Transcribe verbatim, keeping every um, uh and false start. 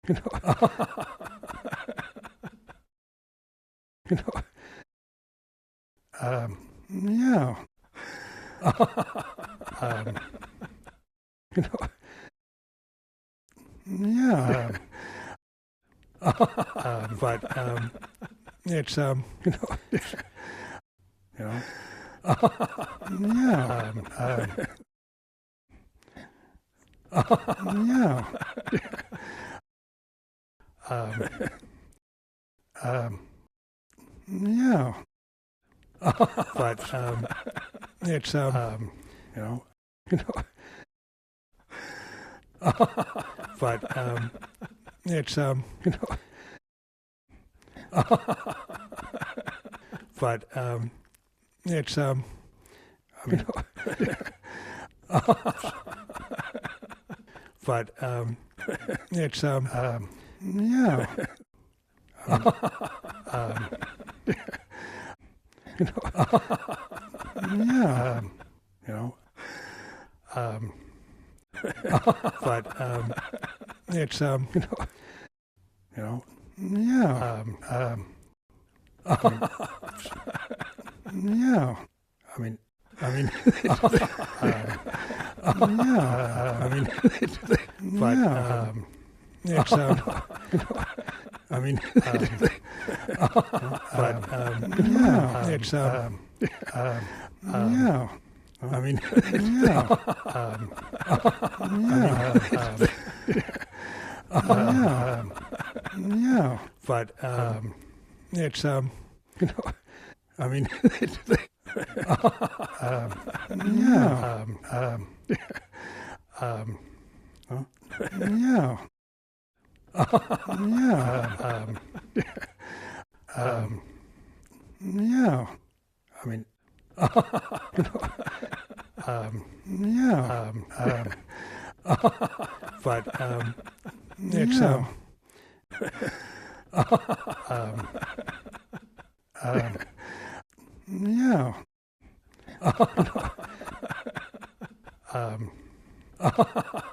You know, you know, um, yeah, um, you know, yeah, um, um, but um, it's um, you know, you know, yeah, um, um, yeah, um, um, yeah, but um, it's um, um, you know, you know, but um, it's um, you know, but um, it's um, I mean, but um, it's um, um, yeah, um, um, you know, yeah, um, you know, um, but um, it's um, you know, you know, yeah, um, um, I mean, yeah, I mean, I mean, um, yeah, I mean, but um, it's um, I mean, um, but um, yeah, it's um, um, yeah. I mean, yeah, um, yeah, um, yeah, yeah, but um, it's um, you know, I mean, um, yeah, um, um, um, huh? Yeah, yeah, um, um, yeah, I mean, you know, um, yeah, um, um, but um, it's um, um, um, yeah, um,